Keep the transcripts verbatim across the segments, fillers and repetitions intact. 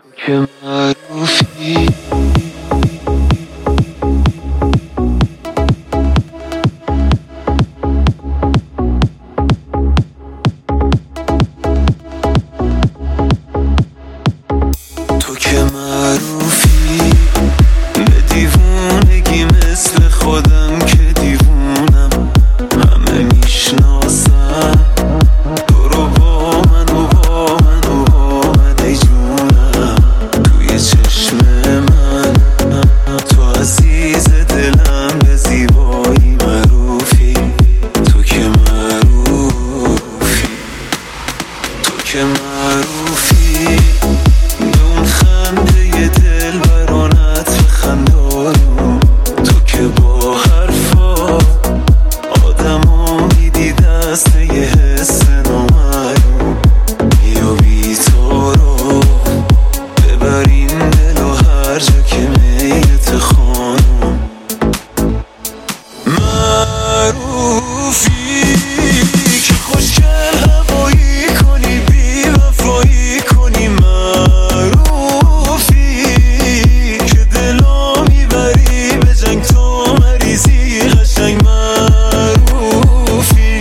که معروفی تو که معروفی به دیوونگی مثل خودم که دیوونم همه میشناسن تو رو با من و با من و با من ای جونم توی چشم من تو عزیز دلم به زیبایی معروفی تو که معروفی تو که معروفی به اون خنده دل برانت بخندانم تو که با حرفا آدمو میدی دسته یه حس نامعلوم یا بی تو رو ببرین دل و هر جا که میلت خانم معروفی که خوشگل هوایی کنی بی وفایی کنی معروفی که دلو میبری به جنگ تو مریضی قشنگ معروفی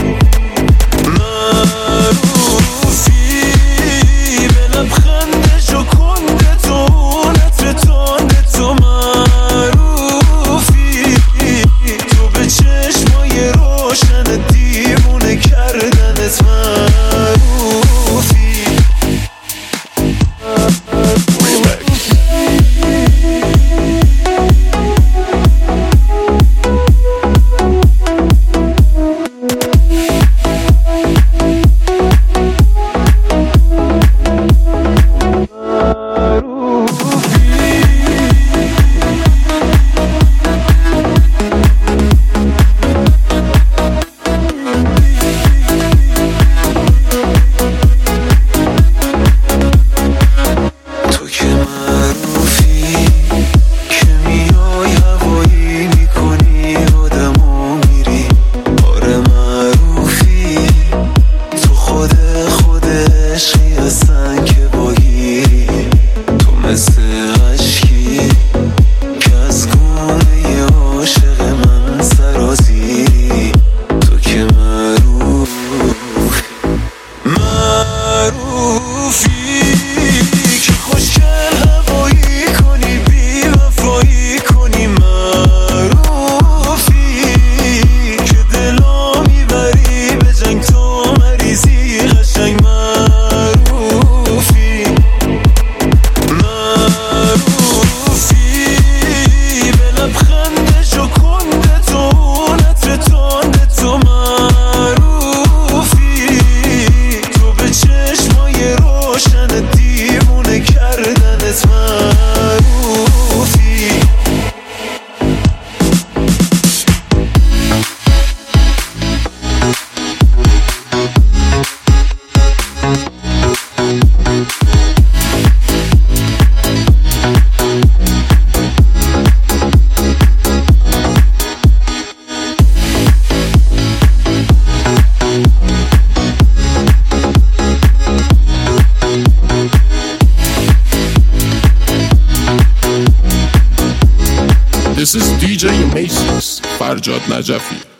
معروفی به لبخند ژوکنده تو نطر تند تو معروفی تو به چشمای روشن دیوونه کردنت معروفی تو که معروفی که میای هوایی میکنی آدمو میری آره معروفی تو خود خود عشقی هستن که باگیری تو مثل عشقی که از گونه عاشق من سرازیری تو که معروفی معروفی که خوشگل هوایی کنی بی وفایی کنی معروفی که دلو میبری به جنگ تو مریضی قشنگ معروفی معروفی به لبخند ژوکنده تو نطر تند تو معروفی تو به چشمای روشن دیوونه کردنت معروفی This is دی جی Macy's فرجاد نجفی.